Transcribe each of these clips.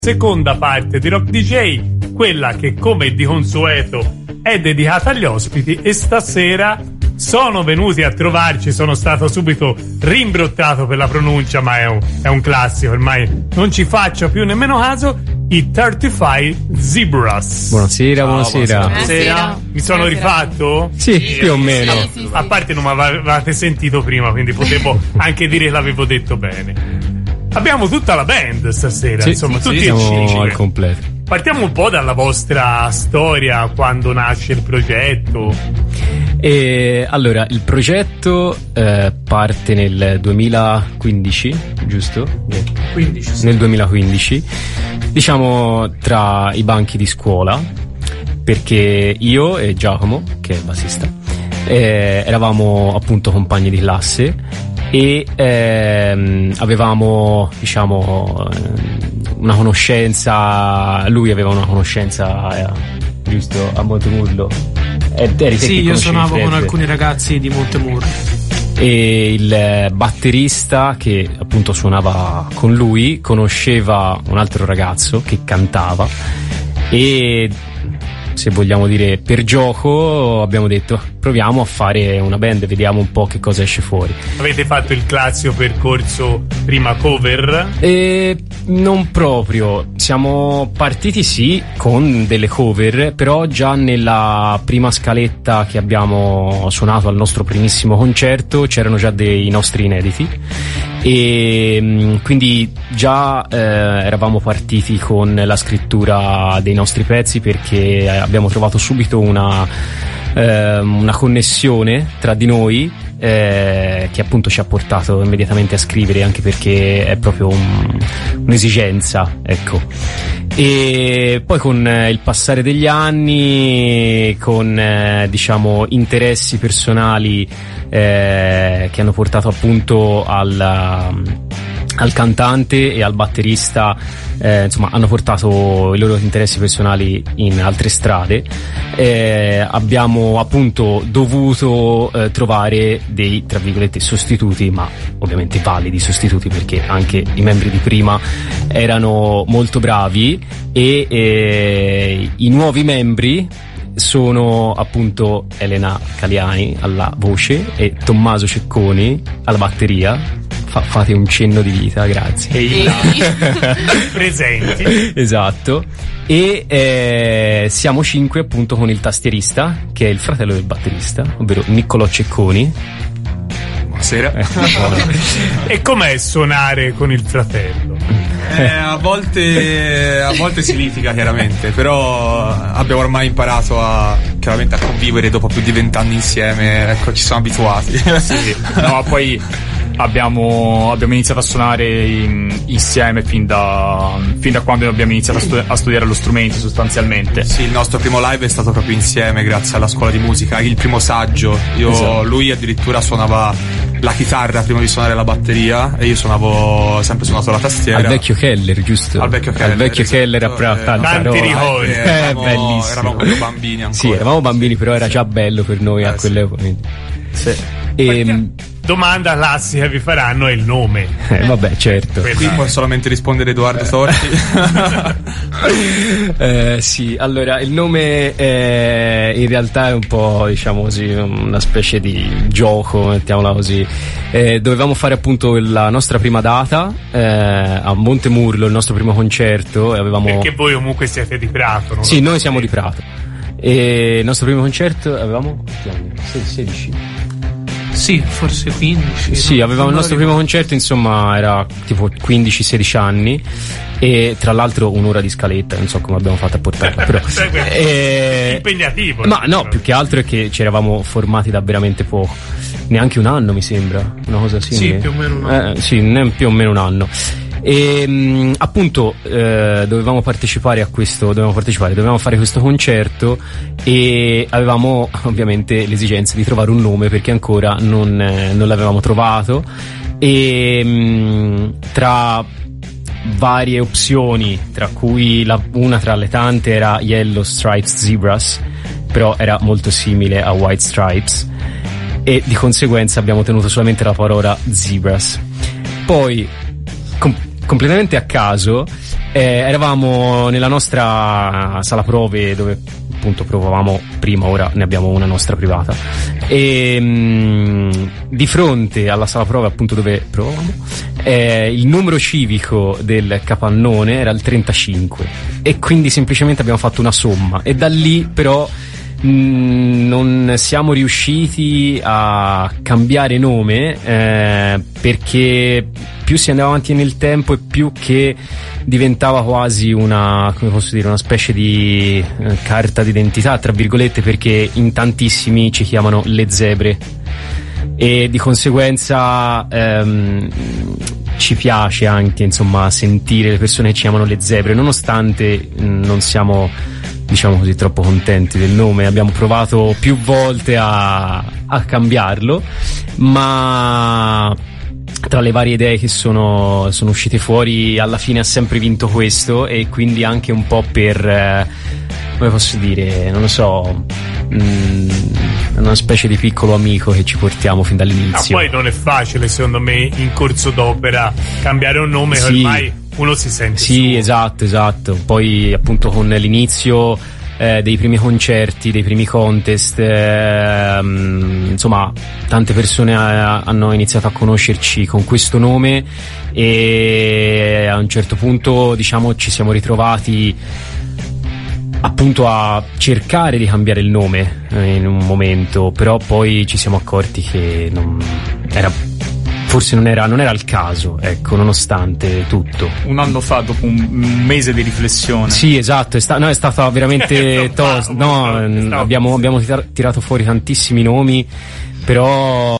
Seconda parte di Rock DJ, quella che come di consueto è dedicata agli ospiti, e stasera sono venuti a trovarci, sono stato subito rimbrottato per la pronuncia, ma è un classico, ormai non ci faccio più nemmeno caso, i 35 Zebras. Buonasera, buonasera. Buonasera. Mi sono rifatto? Sì, più o meno. Sì. A parte non mi avevate sentito prima, quindi potevo anche dire che l'avevo detto bene. Abbiamo tutta la band stasera, insomma, tutti e siamo cinque al completo. Partiamo un po' dalla vostra storia, quando nasce il progetto. Allora, il progetto parte nel 2015, giusto? 15, sì. Nel 2015, diciamo tra i banchi di scuola, perché io e Giacomo, che è il bassista, eravamo appunto compagni di classe e avevamo, diciamo, una conoscenza, lui aveva una conoscenza, giusto, a Montemurlo. Sì, io suonavo con alcuni ragazzi di Montemurlo. E il batterista che appunto suonava con lui conosceva un altro ragazzo che cantava, e se vogliamo dire per gioco abbiamo detto proviamo a fare una band, vediamo un po' che cosa esce fuori. Avete fatto il classico percorso prima cover? Non proprio, siamo partiti sì con delle cover, però già nella prima scaletta che abbiamo suonato al nostro primissimo concerto c'erano già dei nostri inediti, e quindi già eravamo partiti con la scrittura dei nostri pezzi, perché abbiamo trovato subito una connessione tra di noi, che appunto ci ha portato immediatamente a scrivere, anche perché è proprio un'esigenza, ecco. E poi con il passare degli anni, con diciamo interessi personali che hanno portato appunto al cantante e al batterista, insomma hanno portato i loro interessi personali in altre strade, abbiamo appunto dovuto trovare dei, tra virgolette, sostituti, ma ovviamente validi sostituti, perché anche i membri di prima erano molto bravi, e i nuovi membri sono appunto Elena Caliani alla voce e Tommaso Cecconi alla batteria. Fate un cenno di vita, grazie. Presenti. Esatto. E siamo 5 appunto con il tastierista, che è il fratello del batterista, ovvero Niccolò Cecconi. Buonasera. E com'è suonare con il fratello? A volte si litiga, chiaramente, però abbiamo ormai imparato chiaramente a convivere dopo più di 20 anni insieme, ecco, ci siamo abituati. Sì. No, poi abbiamo iniziato a suonare insieme fin da quando abbiamo iniziato a studiare lo strumento, sostanzialmente. Sì, il nostro primo live è stato proprio insieme, grazie alla scuola di musica, il primo saggio. Esatto. Lui addirittura suonava la chitarra prima di suonare la batteria, e io sempre suonato la tastiera. Al vecchio Keller, giusto? Al vecchio Keller a tanta tanti roba. ricordi. Bellissimo. Eravamo proprio bambini ancora. Sì, eravamo bambini, però era già bello per noi a quell'epoca. Sì. Domanda classica vi faranno è il nome. Vabbè, certo. Qui può solamente rispondere Edoardo Torti. Sì, allora il nome in realtà è un po', diciamo così, una specie di gioco, mettiamola così. Dovevamo fare appunto la nostra prima data a Montemurlo, il nostro primo concerto, e avevamo... Perché voi comunque siete di Prato, no? Sì, noi siamo di Prato. E il nostro primo concerto avevamo 16. Sì, forse 15. Sì, avevamo il nostro primo concerto, insomma, era tipo 15-16 anni, e tra l'altro un'ora di scaletta, non so come abbiamo fatto a portarla, però impegnativo. Ma no, più che altro è che ci eravamo formati da veramente poco, neanche un anno mi sembra, una cosa simile. Sì, più o meno un anno. Sì, più o meno un anno. E appunto dovevamo fare questo concerto, e avevamo ovviamente l'esigenza di trovare un nome, perché ancora non l'avevamo trovato, e tra varie opzioni, tra cui una tra le tante era Yellow Stripes Zebras, però era molto simile a White Stripes, e di conseguenza abbiamo tenuto solamente la parola Zebras. Poi completamente a caso. Eravamo nella nostra sala prove dove appunto provavamo prima, ora ne abbiamo una nostra privata, e di fronte alla sala prove appunto dove provavamo il numero civico del capannone era il 35 e quindi semplicemente abbiamo fatto una somma, e da lì però non siamo riusciti a cambiare nome, perché più si andava avanti nel tempo e più che diventava quasi una, come posso dire, una specie di carta d'identità tra virgolette, perché in tantissimi ci chiamano le zebre e di conseguenza ci piace anche insomma sentire le persone che ci chiamano le zebre, nonostante non siamo, diciamo così, troppo contenti del nome. Abbiamo provato più volte a cambiarlo, ma tra le varie idee che sono uscite fuori alla fine ha sempre vinto questo, e quindi anche un po' per come posso dire, non lo so, una specie di piccolo amico che ci portiamo fin dall'inizio. Poi non è facile secondo me in corso d'opera cambiare un nome, sì, che ormai uno si sente sì, suo. Esatto. Poi appunto con l'inizio dei primi concerti, dei primi contest, insomma tante persone hanno iniziato a conoscerci con questo nome, e a un certo punto diciamo ci siamo ritrovati appunto a cercare di cambiare il nome in un momento, però poi ci siamo accorti che forse non era il caso, ecco, nonostante tutto. Un anno fa, dopo un mese di riflessione. Sì, esatto, è stata veramente tosta. No, abbiamo tirato fuori tantissimi nomi, però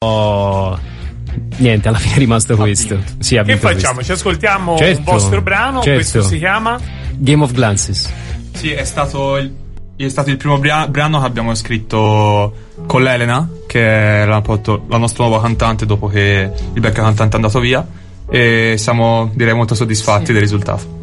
niente, alla fine è rimasto questo. Sì, che facciamo? Questo. Ci ascoltiamo un vostro brano, questo si chiama Game of Glances. Sì, è stato il primo brano che abbiamo scritto con l'Elena, che è la nostra nuova cantante dopo che il vecchio cantante è andato via, e siamo, direi, molto soddisfatti del risultato.